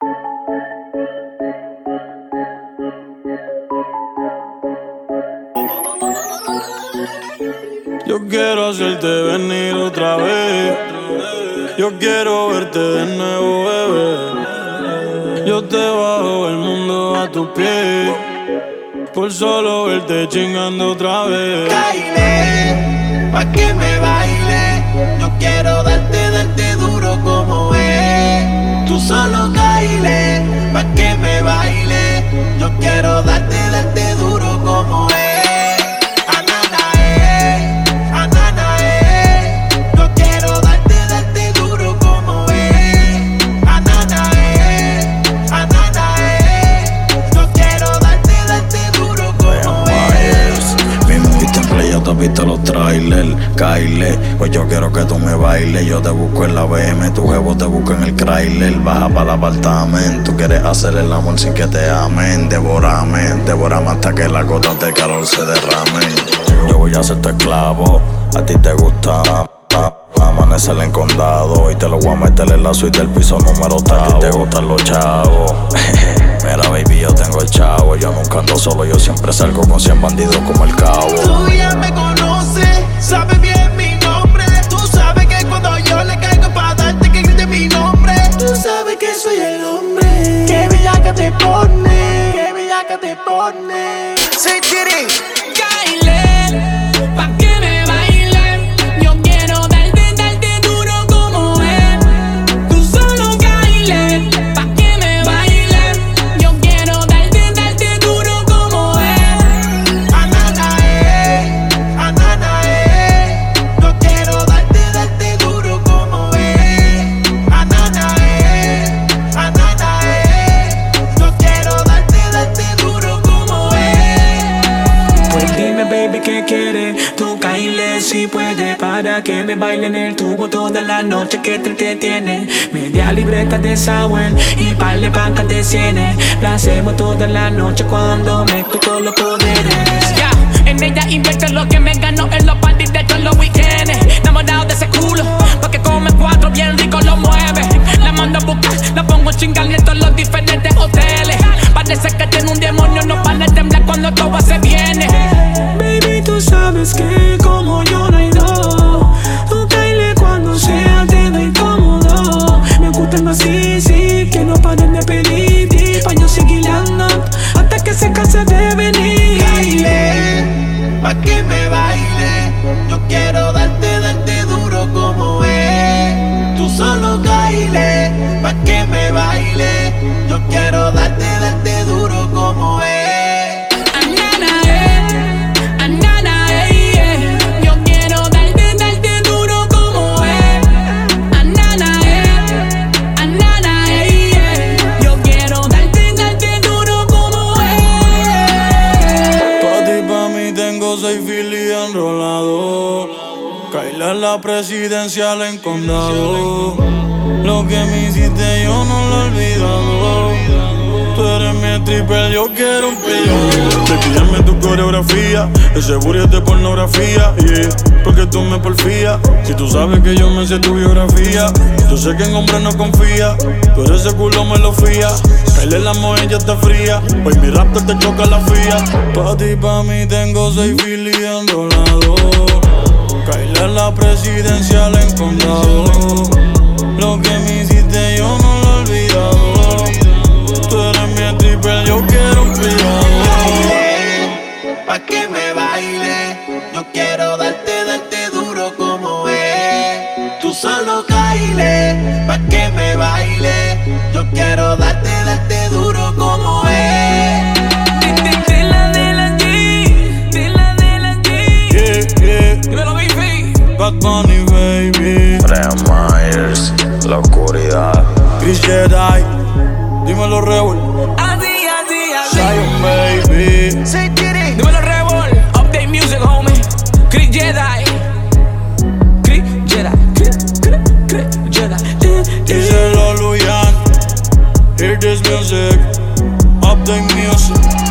Yo quiero hacerte venir otra vez. Yo quiero verte de nuevo, bebé. Yo te bajo el mundo a tus pies por solo verte chingando otra vez. Caile, pa' que me baile. Yo quiero darte duro como es. Tú solo caile, pa' que me baile. Yo quiero darte duro como es. Viste los trailers, Kyle, pues yo quiero que tú me bailes. Yo te busco en la BM, tu jevo te busco en el Chrysler. Baja para el apartamento, quieres hacer el amor sin que te amen. Devórame hasta que las gotas de calor se derramen. Yo voy a ser tu esclavo, a ti te gusta amanecer en condado. Y te lo voy a meter en la suite del piso número 3. A ti te gustan los chavos. Mira baby, yo tengo el chavo. Yo nunca ando solo, yo siempre salgo con 100 bandidos como el cabo. Tú ya me conoces, sabes bien mi nombre. Tú sabes que cuando yo le caigo pa' darte que grite mi nombre. Tú sabes que soy el hombre. Qué bellaca te pone, qué bellaca te pone. Say Tiri, Kyle, pa' que me baile. Yo quiero darte duro como es. Tú solo Kyle, pa' que me baile. Yo quiero darte duro como es. Anana, yo quiero darte duro como es. Anana, yo quiero darte duro como es. Pues dime baby qué quieres, tú Kyle si puedes, para que me baile en el tubo toda la noche que te entretiene. Media libreta de Sawen y par de pancas de cienes. La hacemos toda la noche cuando meto todos los poderes. Ya, en ella invierto lo que me gano en los parties de todos los weekends. Enamorado de ese culo, porque come 4 bien rico lo mueve. La mando a buscar, la pongo a chingar en todos los diferentes hoteles. Parece que tiene un demonio, no para de temblar cuando todo se viene. Baby tú sabes que como yo no hay dos. Tú Kyle cuando sea te doy cómodo. Me gustan así, sí, que no paren de pedir. Pa' yo seguir andando hasta que se canse de venir. Kyle, pa' que me baile. Yo quiero darte duro como es. Tú solo Kyle, pa' que me baile. Yo quiero darte duro como es. Yo quiero darte duro como es. Yo quiero darte duro como es. Pa' ti, pa' mí tengo 6 filis enrolados. Kyle es la presidencial en condado. Lo que me hiciste yo no lo he olvidado. Tú eres mi stripper, yo quiero un pillo. Te pídame tu coreografía, ese booty es de pornografía, yeah. Porque tú me porfías, si tú sabes que yo me sé tu biografía. Yo sé que en hombres no confía, pero ese culo me lo fía. Kyle la mujer ya está fría, hoy mi raptor te choca la fía. Pa' ti, pa' mí tengo 6 filis enrolados. Kyle es la presidencial en condado. Lo que me hiciste yo no lo he olvidado. Tú eres mi stripper, yo quiero un privado. Pa' que me baile. Yo quiero darte duro como es. Tú solo Kyle, pa' que me baile. Yo quiero darte duro como es. De la G. Yeah. Dímelo, baby. Bad Bunny, baby. Brian Myers, la oscuridad. Chris Jedi, dímelo Rebel. Así. Zion, baby. Say Tiri. Dímelo, Rebel. Update music, homie. Chris Jedi. Díselo Luyan. Hear this music. Update music.